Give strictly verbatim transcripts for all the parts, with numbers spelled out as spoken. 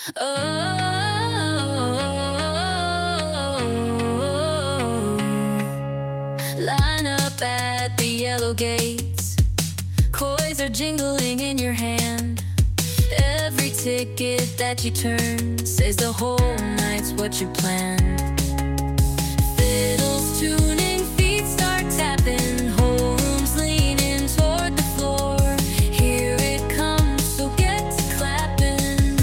Oh, line up at the yellow gates. Coins are jingling in your hand. Every ticket that you turn says the whole night's what you planned. Fiddles tuning, feet start tapping, whole rooms leaning toward the floor. Here it comes, so get to clapping.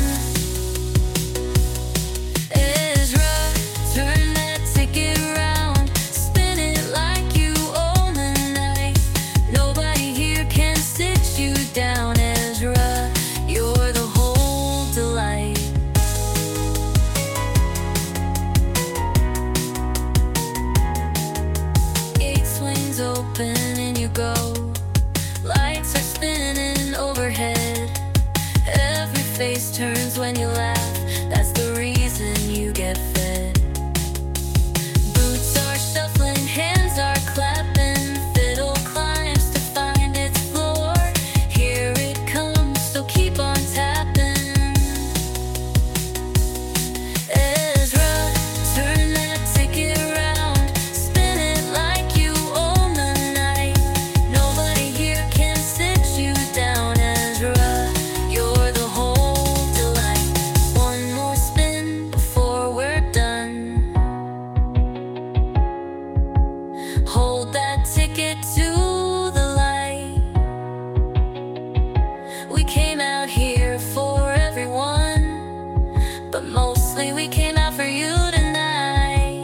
Ezra, turn that ticket around, spin it like you own the night. Nobody here can sit you down, Ezra, you're the whole delight. Open and you go. Lights are spinning overhead. Every face turns when you laugh. That's the reason you get fed. Boots are shuffling, hands are clapping. Fiddle climbs to find its floor. Here it comes, so keep on tapping. Ezra, turn that ticket around, spin it like you own the night. Nobody here can sit you down, Ezra, you're the whole delight. One more spin before we're done. Hold that ticket to the light. We came out here for everyone, but mostly we came out for you tonight.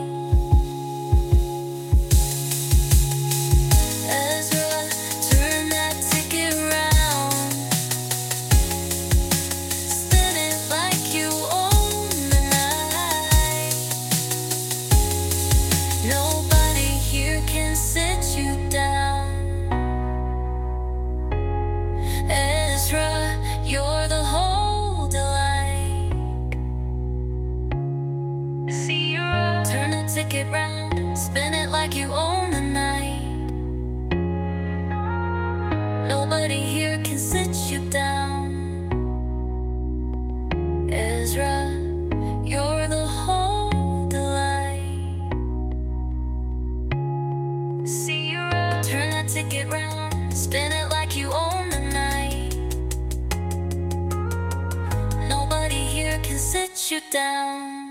Ezra, turn that ticket around, spin it like you own the night. Nobody here can sit you down. Ezra, you're the whole delight. See you up. Turn the ticket round, spin it like you own the night. Nobody here can sit you down. Ezra, you're the whole delight. See you up. Turn that ticket round, spin it like you own the night. Nobody here can sit you down.